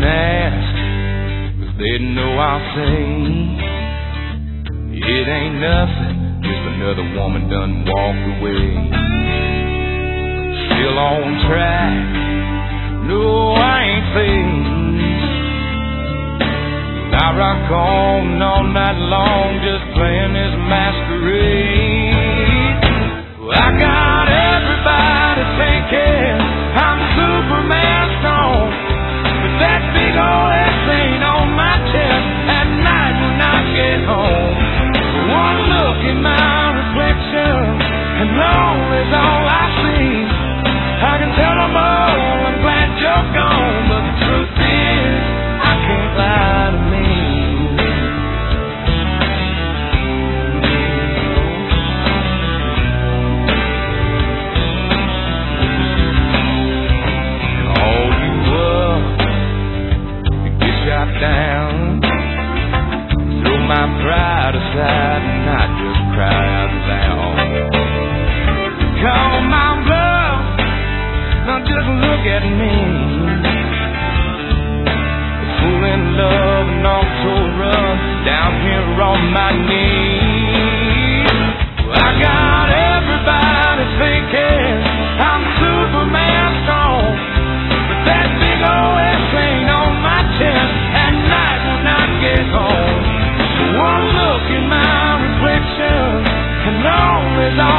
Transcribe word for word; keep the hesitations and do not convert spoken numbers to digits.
ask, 'cause they know I'll say it ain't nothing, just another woman done walked away. Still on track, no I ain't fazed. I rock on all night long, just playing this masquerade. I got everybody thinking I'm Superman strong, but that big old X ain't on my chest at night when I get home. One look in my reflection, and lonely's all I see. I can tell them all I'm glad you're gone, but the truth is I can't lie to me. Call you up, you get shot down, throw my pride aside and not just cry out loud. Call my bluff, now just look at me. Fool in love and all so rough, down here on my knees. Well, I got everybody thinking I'm Superman strong, but that big old X ain't on my chest at night when I get home. One look in my reflection, and lonely's all